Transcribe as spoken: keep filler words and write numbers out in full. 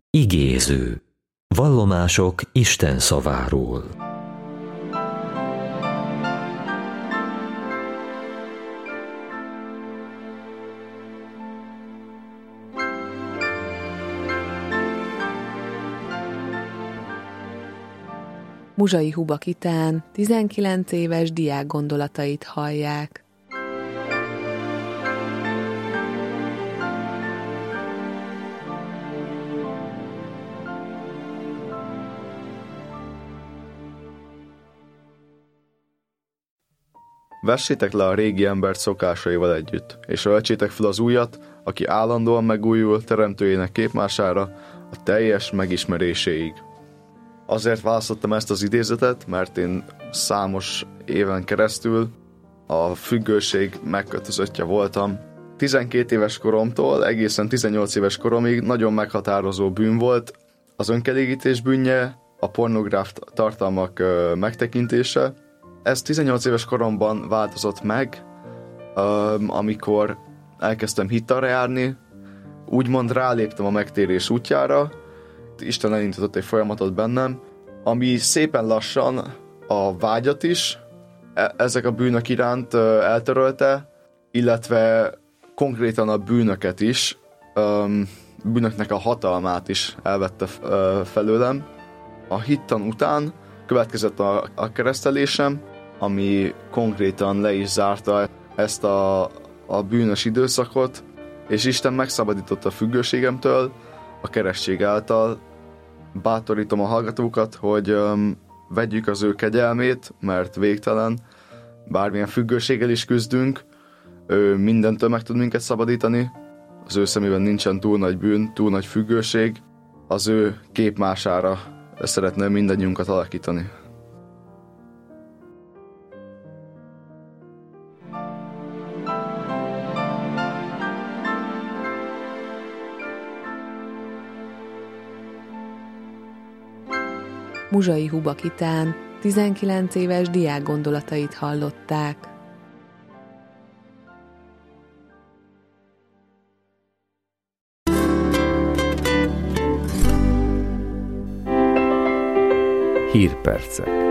Igéző. Vallomások Isten szaváról. Muzsai Huba Kitán tizenkilenc éves diák gondolatait hallják. Vessétek le a régi embert szokásaival együtt, és öltsétek fel az újat, aki állandóan megújul teremtőjének képmására a teljes megismeréséig. Azért választottam ezt az idézetet, mert én számos éven keresztül a függőség megkötözöttje voltam. tizenkét éves koromtól egészen tizennyolc éves koromig nagyon meghatározó bűn volt az önkielégítés bűnje, a pornográf tartalmak megtekintése. Ez tizennyolc éves koromban változott meg, amikor elkezdtem hittalra járni, úgymond ráléptem a megtérés útjára. Isten elindított egy folyamatot bennem, ami szépen lassan a vágyat is ezek a bűnök iránt eltörölte, illetve konkrétan a bűnöket is, bűnöknek a hatalmát is elvette felőlem. A hittan után következett a, a keresztelésem, ami konkrétan le is zárta ezt a, a bűnös időszakot, és Isten megszabadította a függőségemtől a keresztség által. Bátorítom a hallgatókat, hogy um, vegyük az ő kegyelmét, mert végtelen, bármilyen függőséggel is küzdünk, ő mindentől meg tud minket szabadítani, az ő szemében nincsen túl nagy bűn, túl nagy függőség, az ő képmására szeretne mindannyiunkat alakítani. Muzsai Huba Kitán tizenkilenc éves diák gondolatait hallották. Hírpercek.